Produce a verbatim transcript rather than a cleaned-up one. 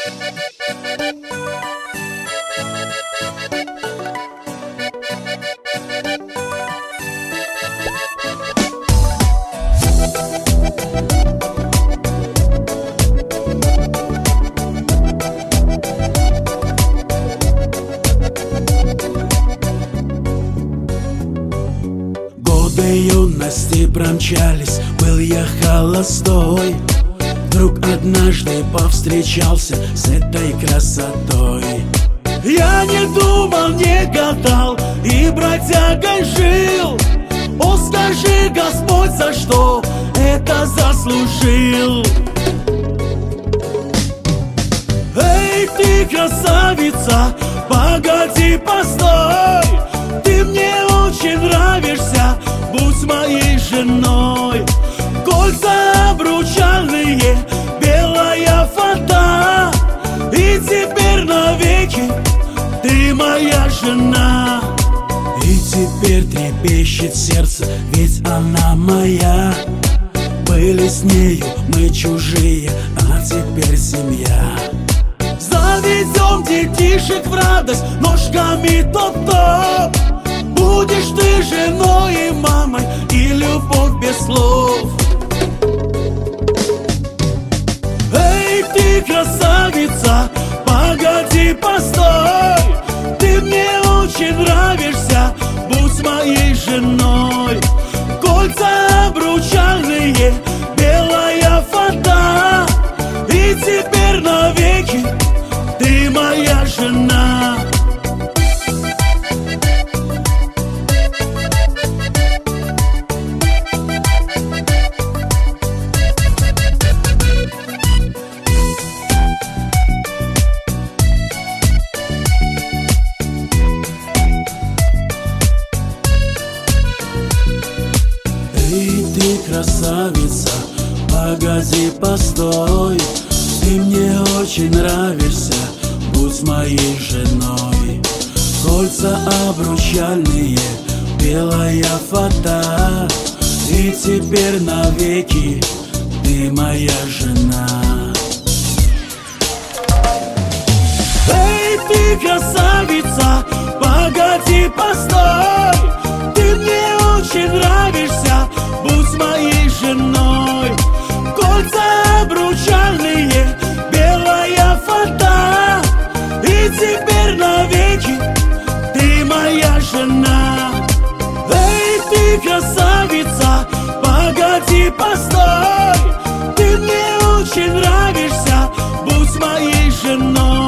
Годы юности промчались, был я холостой. Вдруг однажды повстречался с этой красотой. Я не думал, не гадал и бродягой жил. О, скажи, Господь, за что это заслужил? Эй, ты красавица, погоди, постой. Ты мне очень нравишься, будь моей женой. Кольца обручальные, белая фата, и теперь навеки ты моя жена. И теперь трепещет сердце, ведь она моя. Были с нею мы чужие, а теперь семья. Заведем детишек в радость, ножками топ-топ. Будешь ты женой и мамой, и любовь без слов. Эй, ты красавица, погоди, постой. Ты мне очень нравишься, будь моей женой. Кольца обручальные, белая фата, и теперь навеки ты моя жена. Эй, ты красавица, погоди, постой. Ты мне очень нравишься, будь моей женой. Кольца обручальные, белая фата, и теперь навеки ты моя жена. Эй, ты красавица, погоди, постой. Ты мне очень нравишься, будь моей женой. Кольца обручальные, белая фата, и теперь навеки ты моя жена. Эй, ты красавица, погоди, постой. Ты мне очень нравишься, будь моей женой.